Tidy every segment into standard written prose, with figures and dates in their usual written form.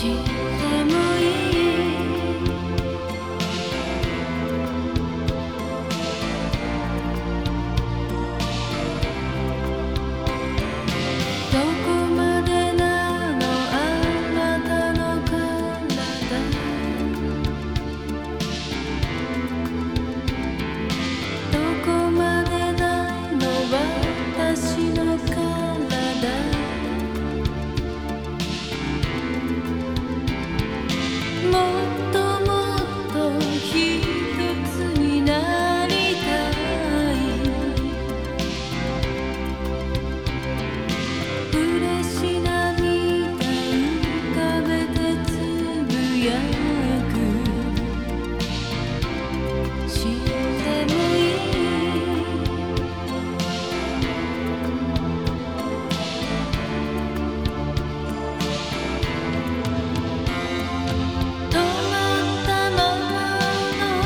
してもいい」「どこまでなのあなたの体」「どこまでないの私の体」「もっともっと一つになりたい」「嬉し涙浮かべてつぶやく」「してもいい」「止まったままの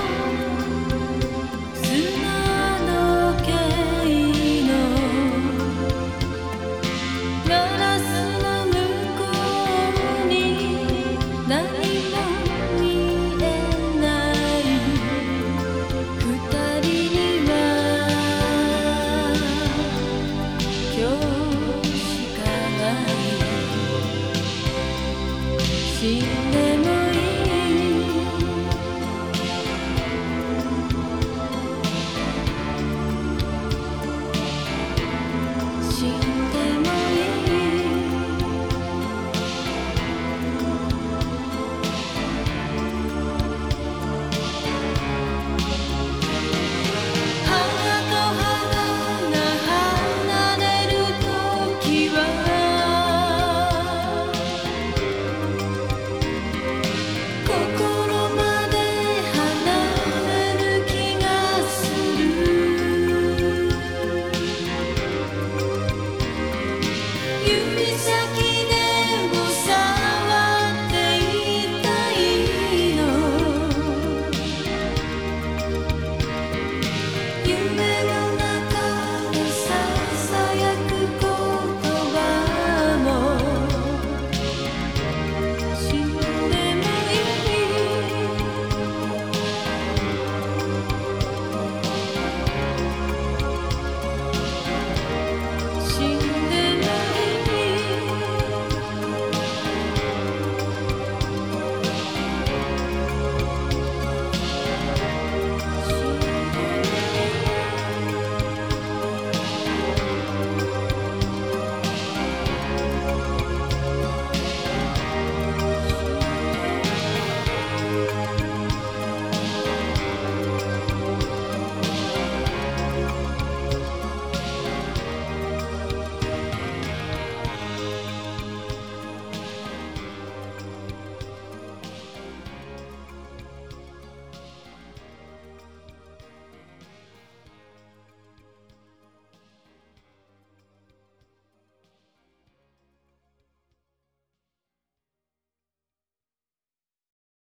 砂時計のガラスの向こうに何も見えない」「二人には今日しかない」「死んで